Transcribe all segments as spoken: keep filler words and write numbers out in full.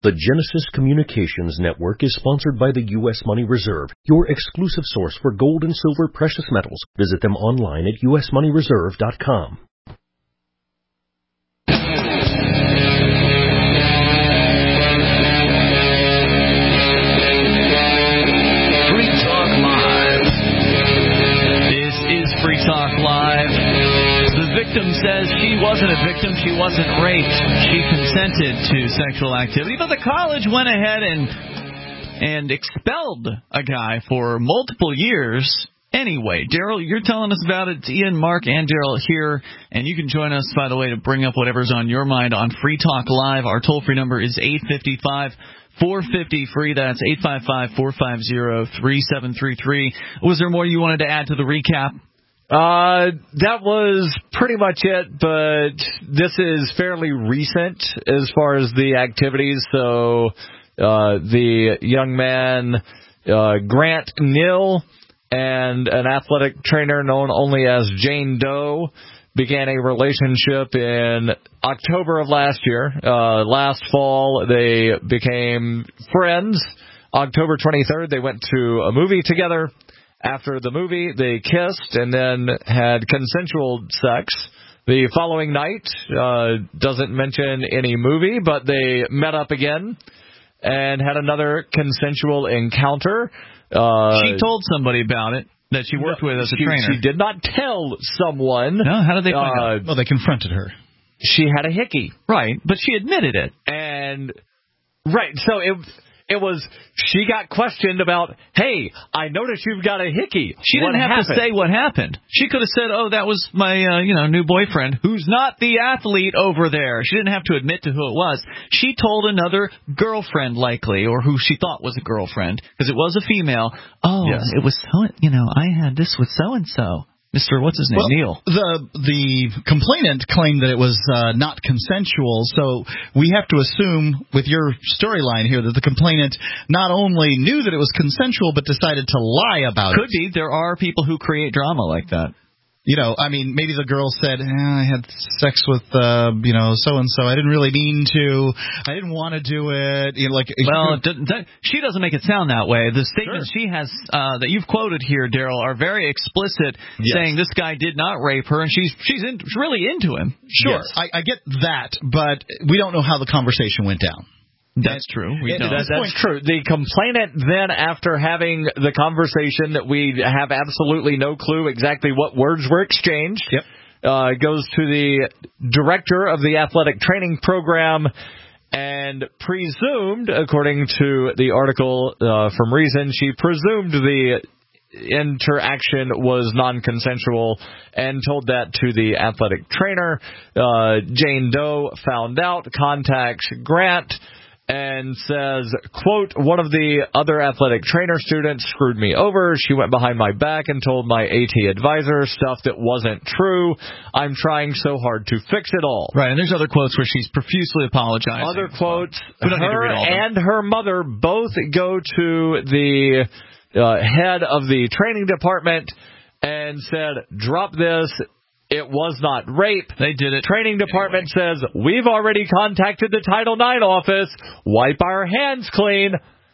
The Genesis Communications Network is sponsored by the U S Money Reserve, your exclusive source for gold and silver precious metals. Visit them online at u s money reserve dot com. Free Talk Live. This is Free Talk Live. The victim says she wasn't a victim, she wasn't raped. She consented to sexual activity, but the college went ahead and and expelled a guy for multiple years. Anyway, Daryl, you're telling us about it. It's Ian, Mark, and Daryl here, and you can join us, by the way, to bring up whatever's on your mind on Free Talk Live. Our toll-free number is eight five five, four five zero, free. That's eight five five, four five zero, three seven three three. Was there more you wanted to add to the recap? Uh, that was pretty much it, but this is fairly recent as far as the activities. So uh, the young man, uh, Grant Neal, and an athletic trainer known only as Jane Doe began a relationship in October of last year. Uh, last fall, they became friends. October twenty-third, they went to a movie together. After the movie, they kissed and then had consensual sex. The following night, uh, doesn't mention any movie, but they met up again and had another consensual encounter. Uh, she told somebody about it that she worked with as a she, trainer. She did not tell someone. No, how did they find uh, out? Well, they confronted her. She had a hickey. Right, but she admitted it. And, right, so it... It was, she got questioned about, hey, I noticed you've got a hickey. She didn't what have happened? to say what happened. She could have said, oh, that was my, uh, you know, new boyfriend, who's not the athlete over there. She didn't have to admit to who it was. She told another girlfriend, likely, or who she thought was a girlfriend, because it was a female. Oh, yes. It was so, you know, I had this with so-and-so. Mister What's his name? Well, Neil. The the complainant claimed that it was uh, not consensual, so we have to assume, with your storyline here, that the complainant not only knew that it was consensual, but decided to lie about Could it. be. There are people who create drama like that. You know, I mean, maybe the girl said, eh, I had sex with, uh, you know, so-and-so. I didn't really mean to. I didn't want to do it. You know, like, well, it doesn't, that, she doesn't make it sound that way. The statements Sure. she has uh, that you've quoted here, Daryl, are very explicit, yes. saying this guy did not rape her, and she's she's, in, she's really into him. Sure, Yes. I, I get that, but we don't know how the conversation went down. That's true. We It, don't. that, that's true. The complainant then, after having the conversation that we have absolutely no clue exactly what words were exchanged, Yep. uh, goes to the director of the athletic training program and presumed, according to the article uh, from Reason, she presumed the interaction was non-consensual and told that to the athletic trainer. Uh, Jane Doe found out, contacts Grant, and says, quote, one of the other athletic trainer students screwed me over. She went behind my back and told my AT advisor stuff that wasn't true. I'm trying so hard to fix it all. Right, and there's other quotes where she's profusely apologizing. Other quotes, We don't need to her read all of them. and her mother both go to the uh, head of the training department and said, drop this. It was not rape. They did it. Training department anyway. Says, we've already contacted the Title nine office. Wipe our hands clean.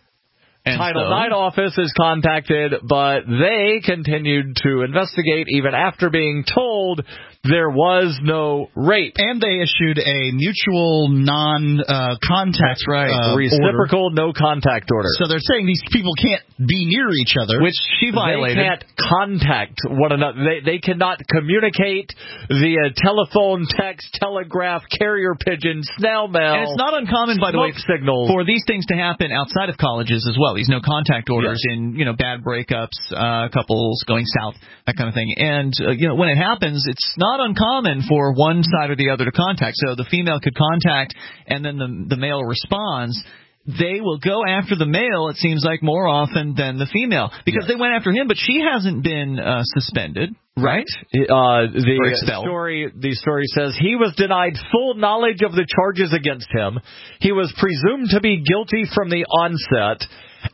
And Title so? nine office is contacted, but they continued to investigate even after being told there was no rape. And they issued a mutual non-contact That's right. uh, Reciprocal order. no contact order. So they're saying these people can't be near each other. Which she violated. They can't contact one another. They they cannot communicate via telephone, text, telegraph, carrier pigeon, snail mail. And it's not uncommon, by the way, signals. for these things to happen outside of colleges as well. These no contact orders yes. in, you know, bad breakups, uh, couples going south, that kind of thing. And, uh, you know, when it happens, it's not uncommon for one side or the other to contact. So the female could contact and then the, the male responds. They will go after the male, it seems like, more often than the female. Because yes. they went after him, but she hasn't been uh, suspended, right? Uh, the story, the story says he was denied full knowledge of the charges against him. He was presumed to be guilty from the onset.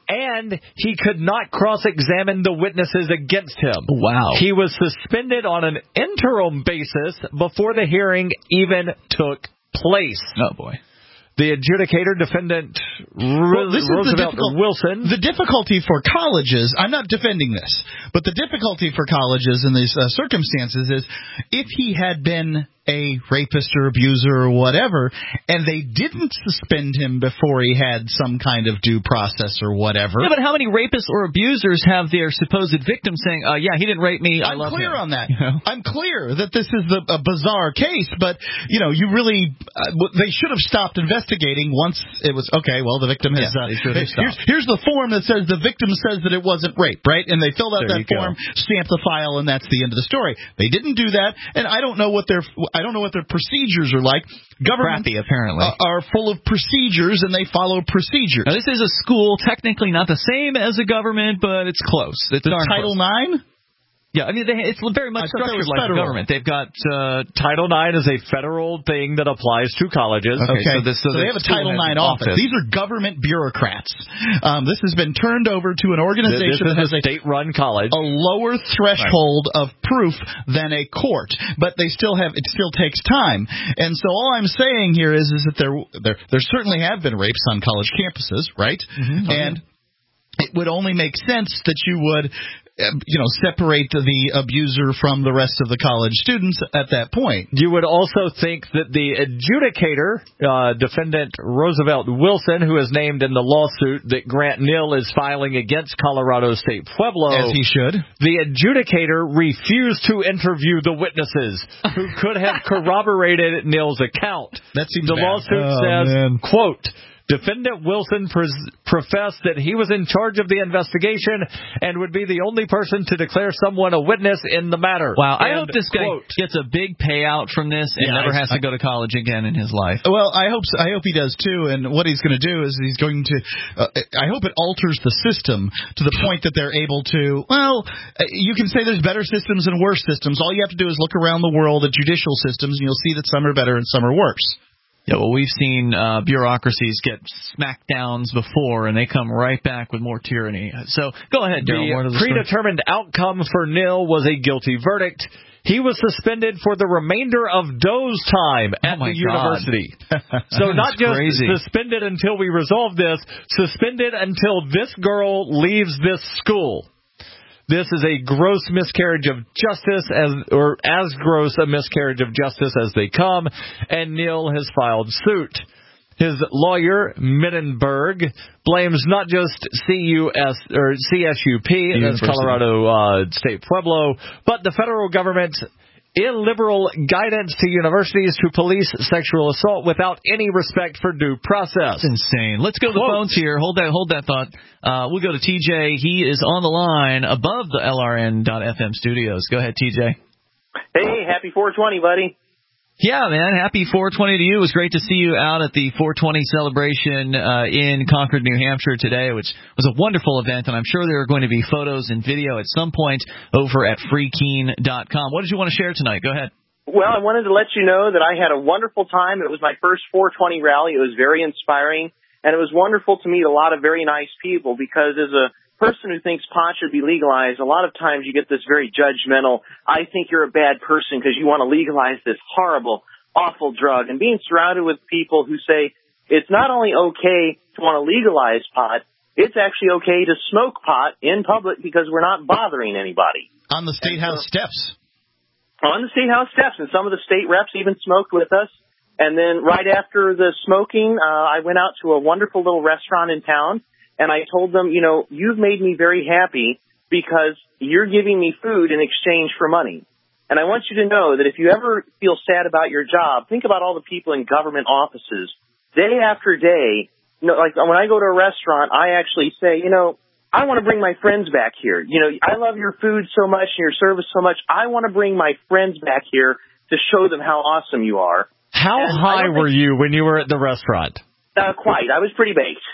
And he could not cross-examine the witnesses against him. Wow. He was suspended on an interim basis before the hearing even took place. Oh, boy. the adjudicator, defendant well, this Roosevelt is the difficult, Wilson. The difficulty for colleges, I'm not defending this, but the difficulty for colleges in these uh, circumstances is if he had been a rapist or abuser or whatever, and they didn't suspend him before he had some kind of due process or whatever. Yeah, but how many rapists or abusers have their supposed victim saying, uh, yeah, he didn't rape me, I I'm love clear him. on that. You know? I'm clear that this is the, a bizarre case, but, you know, you really, uh, they should have stopped investigating once it was, okay, well, the victim has, yeah, uh, here's, here's the form that says the victim says that it wasn't rape, right? And they filled out There that form, go. stamped the file, and that's the end of the story. They didn't do that, and I don't know what their, I don't know what their procedures are like. Government Crappy, apparently. uh, are full of procedures, and they follow procedures. Now, this is a school, technically not the same as a government, but it's close. It's the darn Title close. nine? Yeah, I mean, they, it's very much I thought structured it was like a federal. government. They've got uh, Title nine is a federal thing that applies to colleges. Okay, so, this, so, so they have a Title nine office. office. These are government bureaucrats. Um, this has been turned over to an organization this is that has a state-run college, a lower threshold right. of proof than a court, but they still have it still takes time. And so all I'm saying here is is that there there, there certainly have been rapes on college campuses, right? Mm-hmm. And it would only make sense that you would, you know, separate the abuser from the rest of the college students at that point. You would also think that the adjudicator, uh, defendant Roosevelt Wilson, who is named in the lawsuit that Grant Nill is filing against Colorado State Pueblo, as he should, the adjudicator refused to interview the witnesses who could have corroborated Nill's account. That seems the bad. lawsuit oh, says, man. quote, Defendant Wilson pres- professed that he was in charge of the investigation and would be the only person to declare someone a witness in the matter. Wow, I and, hope this guy quote, gets a big payout from this and yeah, never I, has to go to college again in his life. Well, I hope so. I hope he does too. And what he's going to do is he's going to. Uh, I hope it alters the system to the point that they're able to. Well, you can say there's better systems and worse systems. All you have to do is look around the world at judicial systems, and you'll see that some are better and some are worse. Yeah, well, we've seen uh, bureaucracies get smackdowns before, and they come right back with more tyranny. So go ahead, Darryl. The predetermined outcome for Nill was a guilty verdict. He was suspended for the remainder of Doe's time at oh the university. So not just crazy. suspended until we resolve this, suspended until this girl leaves this school. This is a gross miscarriage of justice, as or as gross a miscarriage of justice as they come, and Nill has filed suit. His lawyer, Mittenberg, blames not just C U S or C S U P, that's Colorado uh, State Pueblo, but the federal government's illiberal guidance to universities to police sexual assault without any respect for due process. That's insane. Let's go to the Quote. phones here. Hold that, hold that thought. Uh, we'll go to T J. He is on the line above the L R N dot F M studios. Go ahead, T J. Hey, happy four twenty, buddy. Yeah, man. Happy four twenty to you. It was great to see you out at the four twenty celebration uh, in Concord, New Hampshire today, which was a wonderful event, and I'm sure there are going to be photos and video at some point over at free keen dot com. What did you want to share tonight? Go ahead. Well, I wanted to let you know that I had a wonderful time. It was my first four twenty rally. It was very inspiring, and it was wonderful to meet a lot of very nice people because as a person who thinks pot should be legalized, a lot of times you get this very judgmental, I think you're a bad person because you want to legalize this horrible, awful drug. And being surrounded with people who say it's not only okay to want to legalize pot, it's actually okay to smoke pot in public because we're not bothering anybody. On the State House steps. On the State House steps, and some of the state reps even smoked with us. And then right after the smoking, uh, I went out to a wonderful little restaurant in town. And I told them, you know, you've made me very happy because you're giving me food in exchange for money. And I want you to know that if you ever feel sad about your job, think about all the people in government offices. Day after day, you know, like when I go to a restaurant, I actually say, you know, I want to bring my friends back here. You know, I love your food so much and your service so much. I want to bring my friends back here to show them how awesome you are. How and high were you when you were at the restaurant? Uh, quite. I was pretty baked.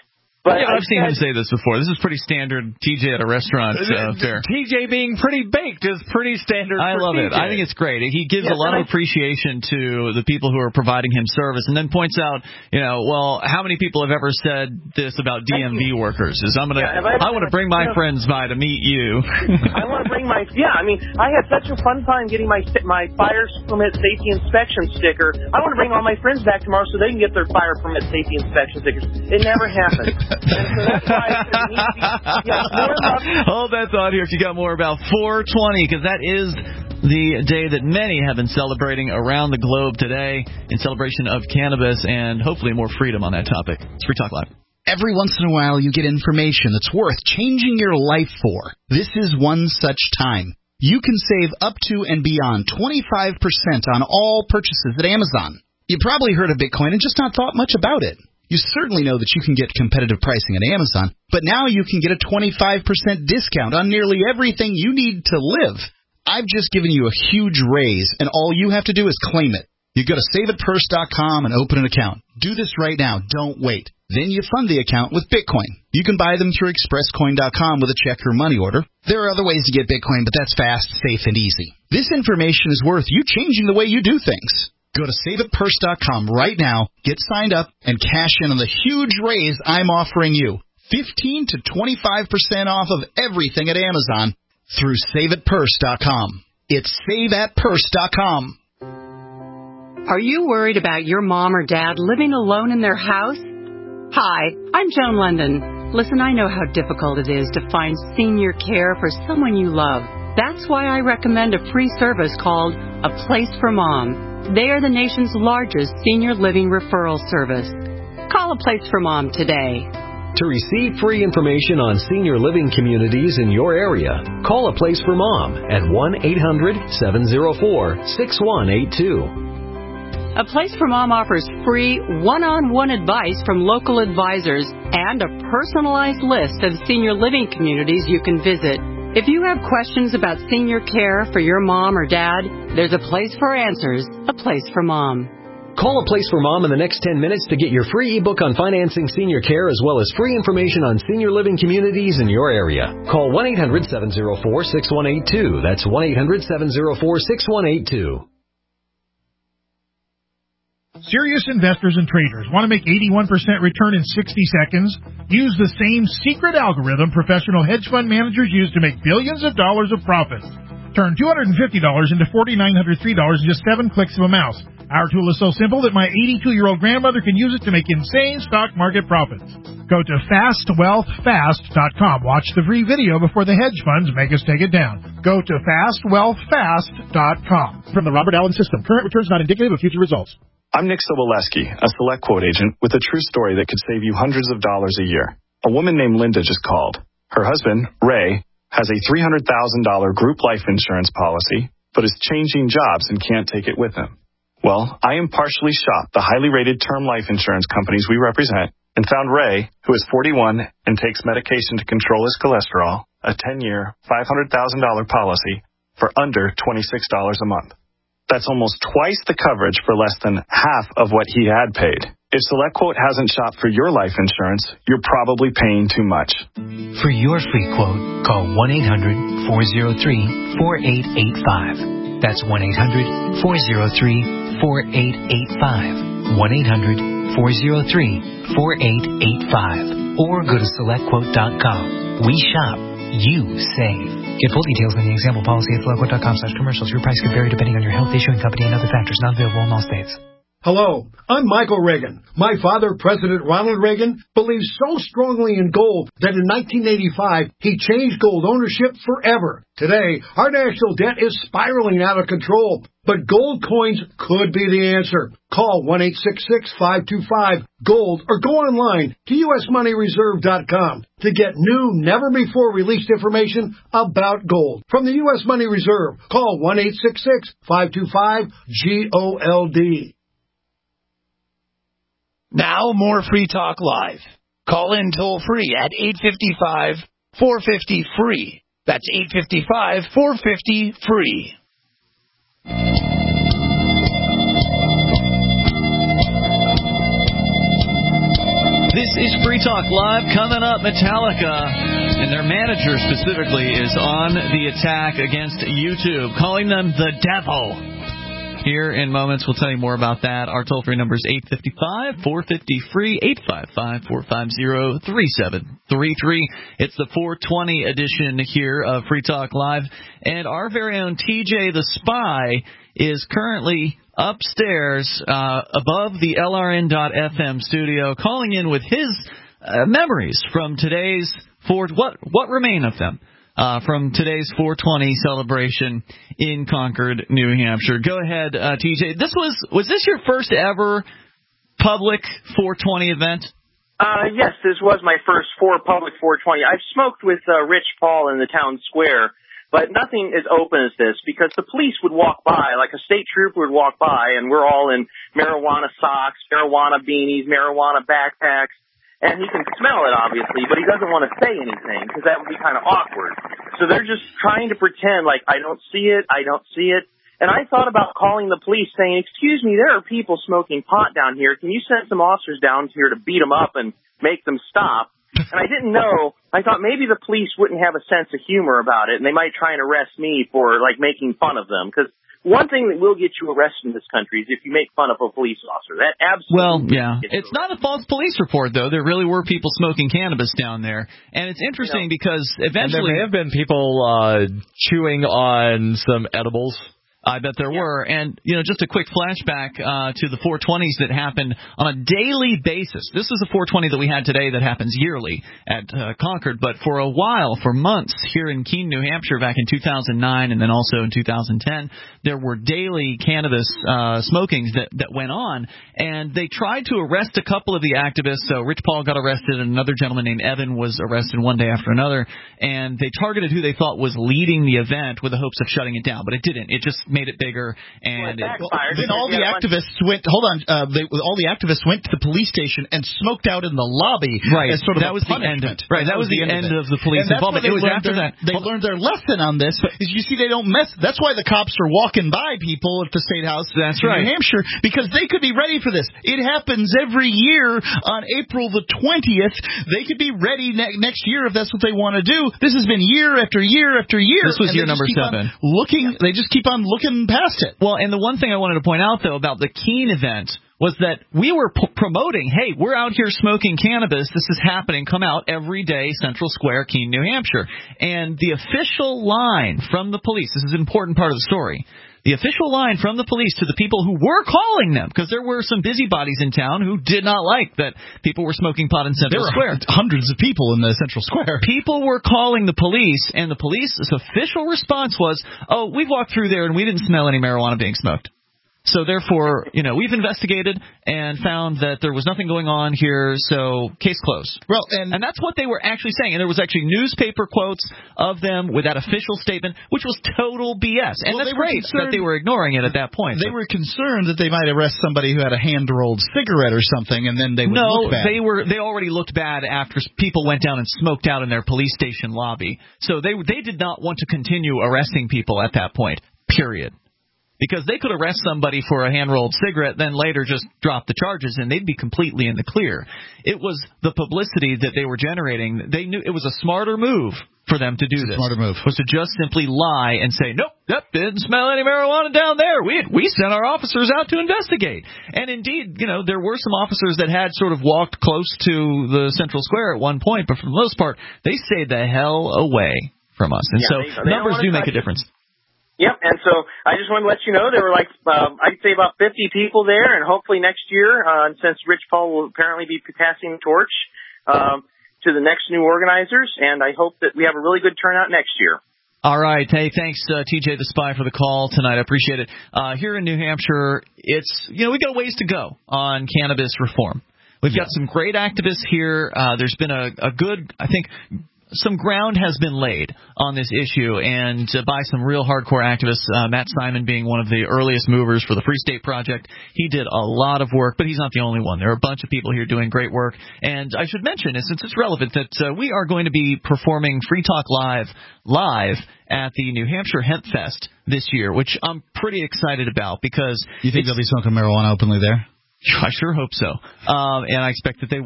But yeah, I I've seen said, him say this before. This is pretty standard T J at a restaurant uh, fare. T J being pretty baked is pretty standard. I for love T J. it. I think it's great. He gives Yes, a lot of I, appreciation to the people who are providing him service, and then points out, you know, well, how many people have ever said this about D M V workers? Is I'm gonna, yeah, I, I want to bring my you know, friends by to meet you. I want to bring my yeah. I mean, I had such a fun time getting my my fire permit safety inspection sticker. I want to bring all my friends back tomorrow so they can get their fire permit safety inspection stickers. It never happened. And so that's why I said, we need to be, yeah, more love. Hold that thought here if you got more about four twenty, because that is the day that many have been celebrating around the globe today in celebration of cannabis and hopefully more freedom on that topic. It's Free Talk Live. Every once in a while you get information that's worth changing your life for. This is one such time. You can save up to and beyond twenty-five percent on all purchases at Amazon. You probably heard of Bitcoin and just not thought much about it. You certainly know that you can get competitive pricing at Amazon, but now you can get a twenty-five percent discount on nearly everything you need to live. I've just given you a huge raise, and all you have to do is claim it. You go to save it purse dot com and open an account. Do this right now. Don't wait. Then you fund the account with Bitcoin. You can buy them through express coin dot com with a check or money order. There are other ways to get Bitcoin, but that's fast, safe, and easy. This information is worth you changing the way you do things. Go to save it purse dot com right now, get signed up, and cash in on the huge raise I'm offering you. fifteen to twenty-five percent off of everything at Amazon through save it purse dot com. It's save at purse dot com. Are you worried about your mom or dad living alone in their house? Hi, I'm Joan London. Listen, I know how difficult it is to find senior care for someone you love. That's why I recommend a free service called A Place for Mom. They are the nation's largest senior living referral service. Call A Place for Mom today. To receive free information on senior living communities in your area, call A Place for Mom at one eight hundred seven oh four six one eight two. A Place for Mom offers free one-on-one advice from local advisors and a personalized list of senior living communities you can visit. If you have questions about senior care for your mom or dad, there's a place for answers, A Place for Mom. Call A Place for Mom in the next ten minutes to get your free ebook on financing senior care as well as free information on senior living communities in your area. Call one eight hundred seven oh four six one eight two. That's one eight hundred seven oh four six one eight two. Serious investors and traders want to make eighty-one percent return in sixty seconds? Use the same secret algorithm professional hedge fund managers use to make billions of dollars of profit. Turn two hundred fifty dollars into four thousand nine hundred three dollars in just seven clicks of a mouse. Our tool is so simple that my eighty-two-year-old grandmother can use it to make insane stock market profits. Go to fast wealth fast dot com. Watch the free video before the hedge funds make us take it down. Go to fast wealth fast dot com. From the Robert Allen System, current returns not indicative of future results. I'm Nick Soboleski, a Select Quote agent with a true story that could save you hundreds of dollars a year. A woman named Linda just called. Her husband, Ray, has a three hundred thousand dollars group life insurance policy, but is changing jobs and can't take it with him. Well, I impartially shopped the highly rated term life insurance companies we represent and found Ray, who is forty-one and takes medication to control his cholesterol, a ten-year, five hundred thousand dollars policy for under twenty-six dollars a month. That's almost twice the coverage for less than half of what he had paid. If SelectQuote hasn't shopped for your life insurance, you're probably paying too much. For your free quote, call one eight hundred four oh three four eight eight five. That's one eight hundred four oh three four eight eight five. one eight hundred four oh three four eight eight five. Or go to select quote dot com. We shop. You save. Get full details on the example policy at select quote dot com slash commercials. Your price could vary depending on your health, issuing company, and other factors not available in all states. Hello, I'm Michael Reagan. My father, President Ronald Reagan, believes so strongly in gold that in nineteen eighty-five, he changed gold ownership forever. Today, our national debt is spiraling out of control, but gold coins could be the answer. Call one eight six six five two five gold or go online to U S money reserve dot com to get new, never-before-released information about gold. From the U S Money Reserve, call one eight six six five two five gold. Now, more Free Talk Live. Call in toll-free at eight five five, four five zero, F R E E. That's eight five five, four five zero, F R E E. This is Free Talk Live. Coming up, Metallica, and their manager specifically, is on the attack against YouTube, calling them the devil. Here in moments, we'll tell you more about that. Our toll-free number is eight five five, four five zero, free, eight five five, four five zero, three seven three three. It's the four twenty edition here of Free Talk Live. And our very own T J the Spy is currently upstairs uh, above the L R N dot F M studio, calling in with his uh, memories from today's four. What what remain of them uh, from today's four twenty celebration in Concord, New Hampshire. Go ahead, uh, T J. This was was this your first ever public four twenty event? Uh, yes, this was my first for public four twenty. I've smoked with uh, Rich Paul in the town square. But nothing as open as this, because the police would walk by, like a state trooper would walk by, and we're all in marijuana socks, marijuana beanies, marijuana backpacks, and he can smell it, obviously, but he doesn't want to say anything, because that would be kind of awkward. So they're just trying to pretend like, I don't see it, I don't see it. And I thought about calling the police, saying, excuse me, there are people smoking pot down here. Can you send some officers down here to beat them up and make them stop? And I didn't know. I thought maybe the police wouldn't have a sense of humor about it, and they might try and arrest me for, like, making fun of them. Because one thing that will get you arrested in this country is if you make fun of a police officer. That absolutely. Well, yeah. It's not a false police report, though. There really were people smoking cannabis down there. And it's interesting you know, because eventually. And there may have been people uh, chewing on some edibles. I bet there yeah. were. And, you know, just a quick flashback uh, to the four twenties that happened on a daily basis. This is a four twenty that we had today that happens yearly at uh, Concord. But for a while, for months, here in Keene, New Hampshire, back in two thousand nine and then also in two thousand ten, there were daily cannabis uh, smokings that, that went on. And they tried to arrest a couple of the activists. So Rich Paul got arrested, and another gentleman named Evan was arrested one day after another. And they targeted who they thought was leading the event with the hopes of shutting it down. But it didn't. It just made it bigger, and well, it, then all the activists went. Hold on, uh, they, all the activists went to the police station and smoked out in the lobby. Right, as sort of that was punishment. the end. Of, right, that, that was, was the end, end of, of the police involvement. It was after their, that they learned their lesson on this. Is you see, they don't mess. That's why the cops are walking by people at the State House that's in right. New Hampshire, because they could be ready for this. It happens every year on April the twentieth. They could be ready ne- next year if that's what they want to do. This has been year after year after year. This was year number seven. Looking, yeah. They just keep on looking past it. Well, and the one thing I wanted to point out, though, about the Keene event was that we were p- promoting, hey, we're out here smoking cannabis. This is happening. Come out every day, Central Square, Keene, New Hampshire. And the official line from the police, this is an important part of the story, the official line from the police to the people who were calling them, because there were some busybodies in town who did not like that people were smoking pot in Central there Square. There were hundreds of people in the Central Square. People were calling the police, and the police's official response was, oh, we walked through there and we didn't smell any marijuana being smoked. So therefore, you know, we've investigated and found that there was nothing going on here, so case closed. Well, and, and that's what they were actually saying. And there was actually newspaper quotes of them with that official statement, which was total B S. And well, that's great that they were ignoring it at that point. They were concerned that they might arrest somebody who had a hand-rolled cigarette or something, and then they would no, look bad. No, they were they already looked bad after people went down and smoked out in their police station lobby. So they they did not want to continue arresting people at that point, period. Because they could arrest somebody for a hand-rolled cigarette, then later just drop the charges, and they'd be completely in the clear. It was the publicity that they were generating. They knew it was a smarter move for them to do it's this. A smarter move was to just simply lie and say, nope, yep, didn't smell any marijuana down there. We we sent our officers out to investigate. And indeed, you know, there were some officers that had sort of walked close to the Central Square at one point, but for the most part, they stayed the hell away from us. And yeah, so they, they numbers do make a difference. Yep, and so I just wanted to let you know there were like, um, I'd say about fifty people there, and hopefully next year, uh, since Rich Paul will apparently be passing the torch um, to the next new organizers, and I hope that we have a really good turnout next year. All right. Hey, thanks, uh, T J the Spy, for the call tonight. I appreciate it. Uh, here in New Hampshire, it's, you know, we got a ways to go on cannabis reform. We've got some great activists here. Uh, there's been a, a good, I think, some ground has been laid on this issue, and uh, by some real hardcore activists, uh, Matt Simon being one of the earliest movers for the Free State Project. He did a lot of work, but he's not the only one. There are a bunch of people here doing great work, and I should mention, since it's relevant, that uh, we are going to be performing Free Talk Live live at the New Hampshire Hemp Fest this year, which I'm pretty excited about because... You think they'll be smoking marijuana openly there? I sure hope so, um, and I expect that they would.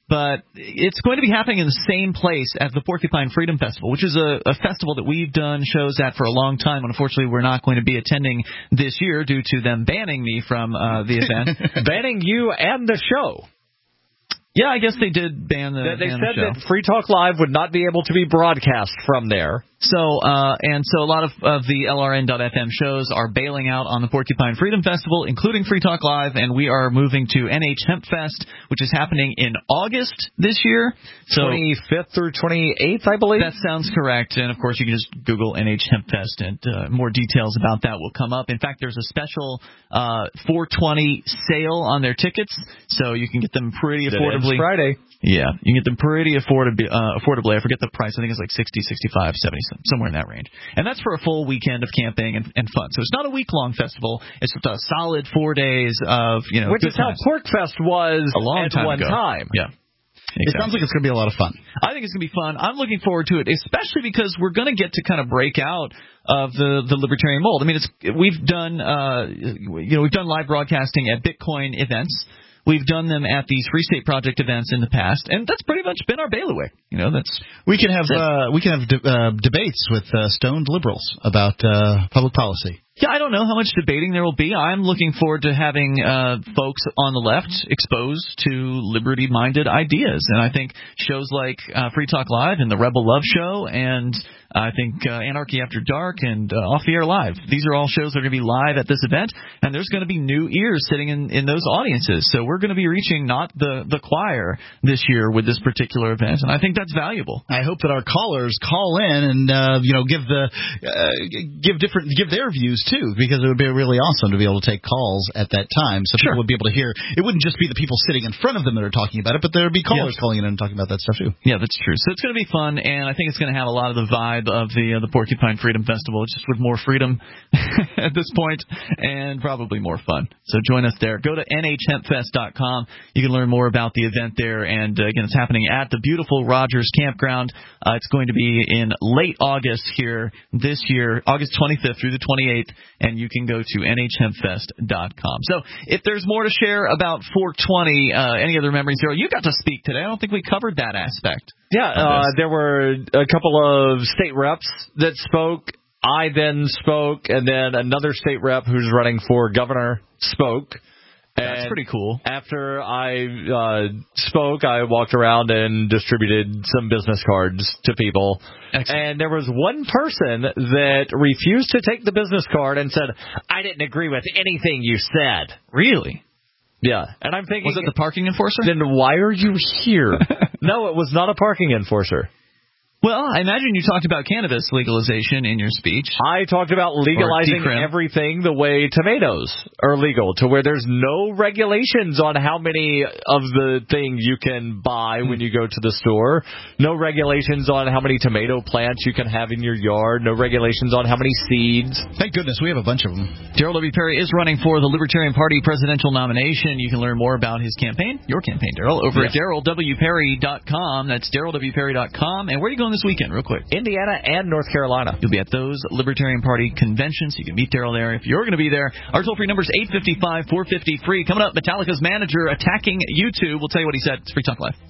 But it's going to be happening in the same place as the Porcupine Freedom Festival, which is a, a festival that we've done shows at for a long time. Unfortunately, we're not going to be attending this year due to them banning me from uh, the event. Banning you and the show. Yeah, I guess they did ban the They ban said the show. that Free Talk Live would not be able to be broadcast from there. So, uh, and so a lot of, of the L R N dot F M shows are bailing out on the Porcupine Freedom Festival, including Free Talk Live, and we are moving to N H Hemp Fest, which is happening in August this year. So twenty-fifth through twenty-eighth, I believe? That sounds correct. And, of course, you can just Google N H Hemp Fest, and uh, more details about that will come up. In fact, there's a special uh, four twenty sale on their tickets, so you can get them pretty That affordably. ends Friday. Yeah, you can get them pretty affordably. Uh, affordably. I forget the price. I think it's like sixty, sixty-five, seventy, somewhere in that range. And that's for a full weekend of camping and, and fun. So it's not a week-long festival. It's a solid four days of, you know, Which good is how times. PorcFest was a long at time one ago. time. Yeah. Exactly. It sounds like it's going to be a lot of fun. I think it's going to be fun. I'm looking forward to it, especially because we're going to get to kind of break out of the, the libertarian mold. I mean, it's we've done uh, you know we've done live broadcasting at Bitcoin events. We've done them at these Free State Project events in the past, and that's pretty much been our bailiwick. You know, that's we can have uh, we can have de- uh, debates with uh, stoned liberals about uh, public policy. Yeah, I don't know how much debating there will be. I'm looking forward to having uh, folks on the left exposed to liberty-minded ideas. And I think shows like uh, Free Talk Live and the Rebel Love Show and I think uh, Anarchy After Dark and uh, Off the Air Live, these are all shows that are going to be live at this event, and there's going to be new ears sitting in, in those audiences. So we're going to be reaching not the, the choir this year with this particular event, and I think that's valuable. I hope that our callers call in and uh, you know give the uh, give different give their views too, because it would be really awesome to be able to take calls at that time, so sure. people would be able to hear. It wouldn't just be the people sitting in front of them that are talking about it, but there would be callers yeah. calling in and talking about that stuff too. Yeah, that's true. So it's going to be fun, and I think it's going to have a lot of the vibe of the uh, the Porcupine Freedom Festival, just with more freedom at this point, and probably more fun. So join us there. Go to N H hemp fest dot com. You can learn more about the event there, and uh, again, it's happening at the beautiful Rogers Campground. Uh, it's going to be in late August here this year, August twenty-fifth through the twenty-eighth, and you can go to N H hemp fest dot com. So if there's more to share about four twenty, uh, any other memories, Daryl, you got to speak today. I don't think we covered that aspect. Yeah, uh, there were a couple of state reps that spoke. I then spoke, and then another state rep who's running for governor spoke. That's pretty cool. After I uh, spoke, I walked around and distributed some business cards to people. Excellent. And there was one person that refused to take the business card and said, I didn't agree with anything you said. Really? Yeah. And I'm thinking... Was it the parking enforcer? Then why are you here? No, it was not a parking enforcer. Well, I imagine you talked about cannabis legalization in your speech. I talked about legalizing everything the way tomatoes are legal, to where there's no regulations on how many of the things you can buy when you go to the store. No regulations on how many tomato plants you can have in your yard. No regulations on how many seeds. Thank goodness we have a bunch of them. Daryl W. Perry is running for the Libertarian Party presidential nomination. You can learn more about his campaign, your campaign, Daryl, over yeah. at Daryl W Perry dot com. That's Daryl W Perry dot com. And where are you going this weekend, real quick? Indiana and North Carolina. You'll be at those Libertarian Party conventions. You can meet Daryl there if you're going to be there. Our toll-free number is eight five five, four five zero, free. Coming up, Metallica's manager attacking YouTube. We'll tell you what he said. It's Free Talk Live.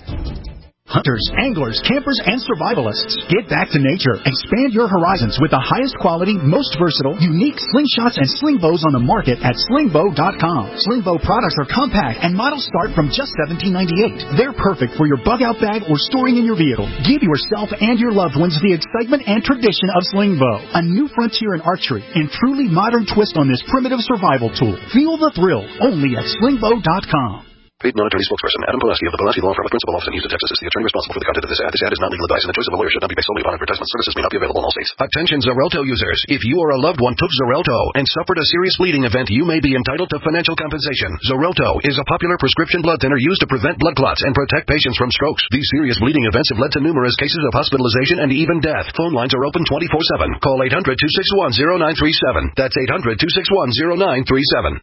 Hunters, anglers, campers, and survivalists. Get back to nature. Expand your horizons with the highest quality, most versatile, unique slingshots and sling bows on the market at sling bow dot com. Sling bow products are compact and models start from just seventeen ninety-eight. They're perfect for your bug out bag or storing in your vehicle. Give yourself and your loved ones the excitement and tradition of sling bow. A new frontier in archery and truly modern twist on this primitive survival tool. Feel the thrill only at sling bow dot com. Paid non-attorney spokesperson Adam Pulaski of the Pulaski Law Firm of Principal Office in Houston, Texas is the attorney responsible for the content of this ad. This ad is not legal advice, and the choice of a lawyer should not be based solely upon advertisement. Services may not be available in all states. Attention Xarelto users. If you or a loved one took Xarelto and suffered a serious bleeding event, you may be entitled to financial compensation. Xarelto is a popular prescription blood thinner used to prevent blood clots and protect patients from strokes. These serious bleeding events have led to numerous cases of hospitalization and even death. Phone lines are open twenty-four seven. Call eight hundred, two six one, zero nine three seven. That's eight hundred, two six one, zero nine three seven.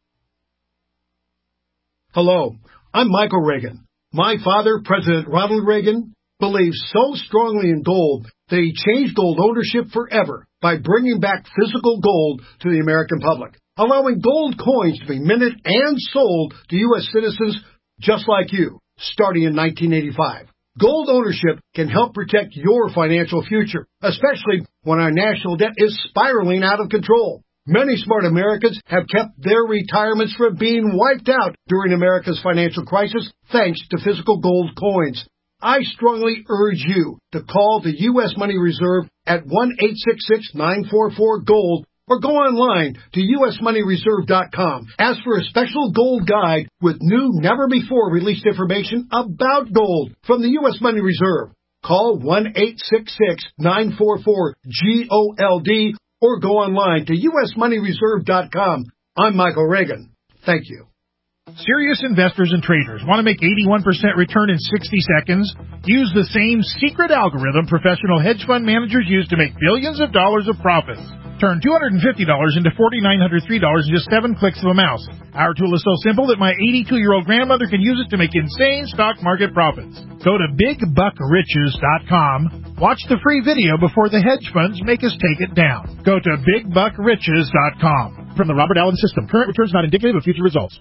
Hello. I'm Michael Reagan. My father, President Ronald Reagan, believes so strongly in gold that he changed gold ownership forever by bringing back physical gold to the American public, allowing gold coins to be minted and sold to U S citizens just like you. starting in nineteen eighty-five. Gold ownership can help protect your financial future, especially when our national debt is spiraling out of control. Many smart Americans have kept their retirements from being wiped out during America's financial crisis thanks to physical gold coins. I strongly urge you to call the U S Money Reserve at one eight six six, nine four four, GOLD or go online to U S money reserve dot com. Ask for a special gold guide with new, never-before-released information about gold from the U S Money Reserve. Call one eight six six, nine four four, GOLD or go online to U S money reserve dot com. I'm Michael Reagan. Thank you. Serious investors and traders want to make eighty-one percent return in sixty seconds? Use the same secret algorithm professional hedge fund managers use to make billions of dollars of profits. Turn two hundred fifty dollars into four thousand nine hundred three dollars in just seven clicks of a mouse. Our tool is so simple that my eighty-two-year-old grandmother can use it to make insane stock market profits. Go to big buck riches dot com. Watch the free video before the hedge funds make us take it down. Go to big buck riches dot com. From the Robert Allen System, current returns not indicative of future results.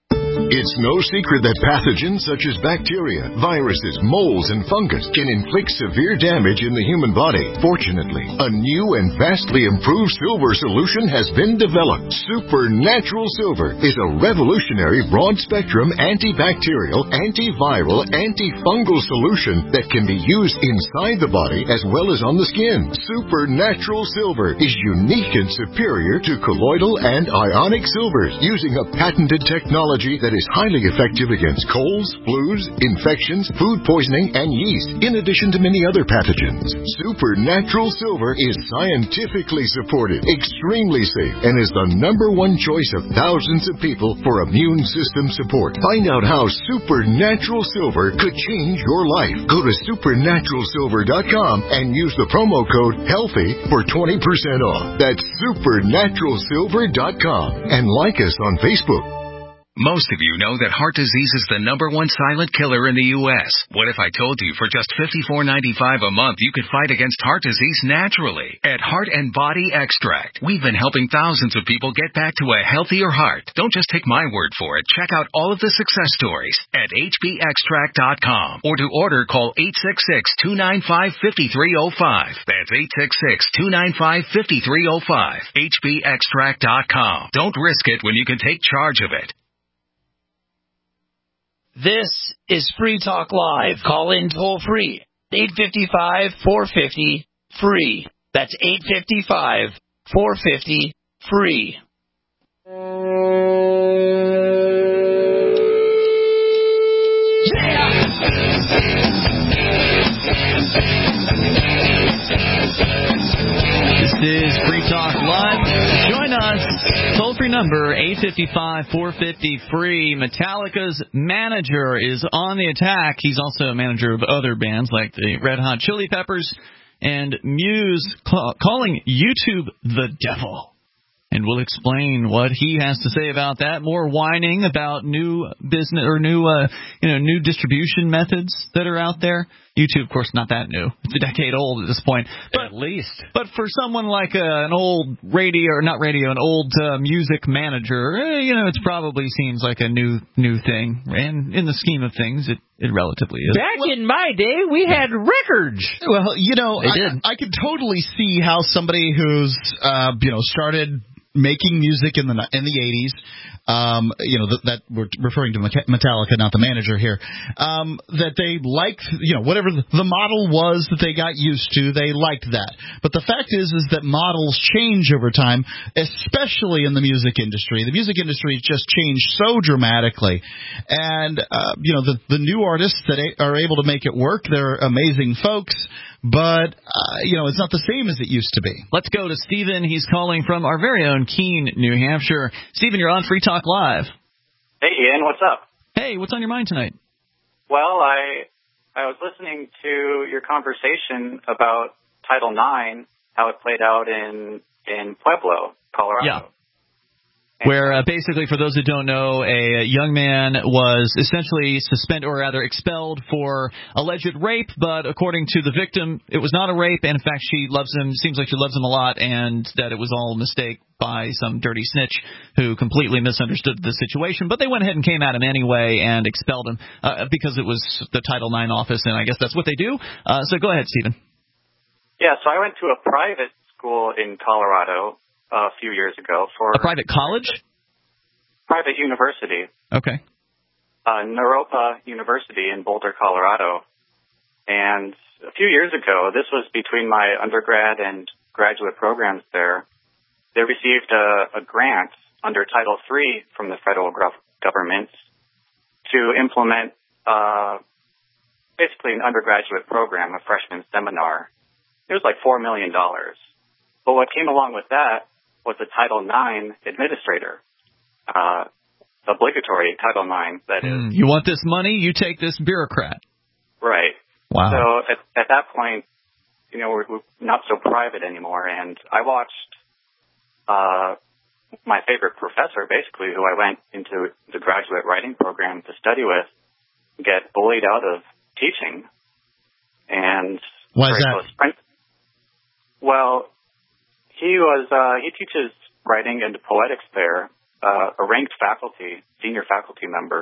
It's no secret that pathogens such as bacteria, viruses, molds, and fungus can inflict severe damage in the human body. Fortunately, a new and vastly improved silver solution has been developed. Supernatural Silver is a revolutionary broad-spectrum antibacterial, antiviral, antifungal solution that can be used inside the body as well as on the skin. Supernatural Silver is unique and superior to colloidal and ionic silvers, using a patented technology that is highly effective against colds, flus, infections, food poisoning, and yeast, in addition to many other pathogens. Supernatural Silver is scientifically supported, extremely safe, and is the number one choice of thousands of people for immune system support. Find out how Supernatural Silver could change your life. Go to supernatural silver dot com and use the promo code HEALTHY for twenty percent off. That's supernatural silver dot com, and like us on Facebook. Most of you know that heart disease is the number one silent killer in the U S What if I told you for just fifty-four ninety-five a month you could fight against heart disease naturally? At Heart and Body Extract, we've been helping thousands of people get back to a healthier heart. Don't just take my word for it. Check out all of the success stories at H B extract dot com, or to order, call eight six six, two nine five, five three zero five. That's eight six six, two nine five, five three zero five. H B extract dot com. Don't risk it when you can take charge of it. This is Free Talk Live. Call in toll free. eight five five, four five zero, free. That's eight five five, four five zero, free. This is Free Talk Live. Join us. Toll-free number, eight five five, four five zero, free. Metallica's manager is on the attack. He's also a manager of other bands like the Red Hot Chili Peppers and Muse, call, calling YouTube the devil. And we'll explain what he has to say about that. More whining about new business or new, uh, you know, new distribution methods that are out there. YouTube, of course, not that new. It's a decade old at this point. But, at least. But for someone like uh, an old radio, or not radio, an old uh, music manager, eh, you know, it probably seems like a new new thing. And in the scheme of things, it, it relatively is. Back well, in my day, we had records. Well, you know, they I, did. I could totally see how somebody who's, uh, you know, started making music in the in the eighties, um, you know, that, that we're referring to Metallica, not the manager here, um, that they liked, you know, whatever the model was that they got used to, they liked that. But the fact is, is that models change over time, especially in the music industry. The music industry has just changed so dramatically. And, uh, you know, the, the new artists that are able to make it work, they're amazing folks. But, uh, you know, it's not the same as it used to be. Let's go to Stephen. He's calling from our very own Keene, New Hampshire. Stephen, you're on Free Talk Live. Hey, Ian. What's up? Hey, what's on your mind tonight? Well, I I was listening to your conversation about Title nine, how it played out in, in Pueblo, Colorado. Yeah. Where uh, basically, for those who don't know, a young man was essentially suspended, or rather expelled, for alleged rape. But according to the victim, it was not a rape, and in fact, she loves him. Seems like she loves him a lot, and that it was all a mistake by some dirty snitch who completely misunderstood the situation. But they went ahead and came at him anyway and expelled him uh, because it was the Title nine office, and I guess that's what they do. Uh, so go ahead, Stephen. Yeah, so I went to a private school in Colorado a few years ago for a private college, private university. Okay. Uh, Naropa University in Boulder, Colorado. And a few years ago, this was between my undergrad and graduate programs there, they received a, a grant under Title three from the federal government to implement uh, basically an undergraduate program, a freshman seminar. It was like four million dollars. But what came along with that was a Title nine administrator, uh, obligatory Title nine, that is. Mm, you want this money, you take this bureaucrat. Right. Wow. So at, at that point, you know, we're, we're not so private anymore, and I watched uh, my favorite professor, basically, who I went into the graduate writing program to study with, get bullied out of teaching. And why is that? Well, he was uh, he teaches writing and poetics there, uh, a ranked faculty, senior faculty member,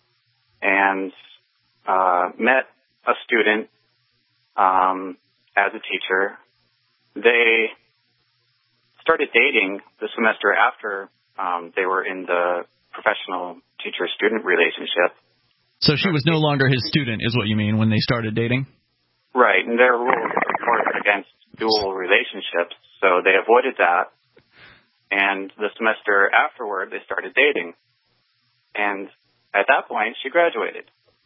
and uh, met a student um, as a teacher. They started dating the semester after um, they were in the professional teacher-student relationship. So she was no longer his student, is what you mean, when they started dating? Right, and there are rules, of course, against dual relationships, so they avoided that. And the semester afterward, they started dating. And at that point, she graduated.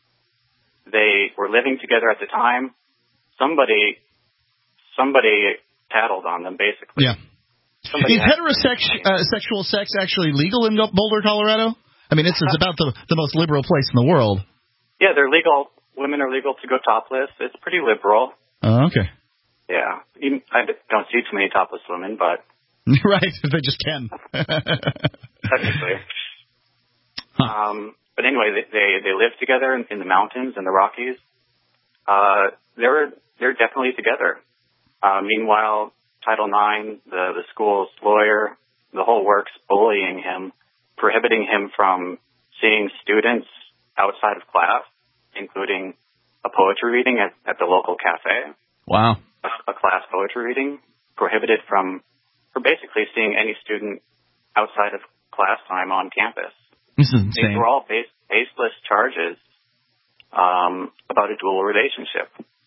They were living together at the time. Somebody, somebody tattled on them, basically. Yeah. Somebody Is heterosexual uh, sexual sex actually legal in Boulder, Colorado? I mean, it's, it's about the the most liberal place in the world. Yeah, they're legal. Women are legal to go topless. It's pretty liberal. Oh, okay. Yeah. Even, I don't see too many topless women, but... Right, they just can. Technically. Huh. Um, but anyway, they, they, they live together in, in the mountains and the Rockies. Uh, they're, they're definitely together. Uh, meanwhile, Title nine, the, the school's lawyer, the whole works bullying him, prohibiting him from seeing students outside of class, including a poetry reading at, at the local cafe. Wow. A, a class poetry reading, prohibited from, for basically seeing any student outside of class time on campus. This is insane. These were all base, baseless charges um, about a dual relationship.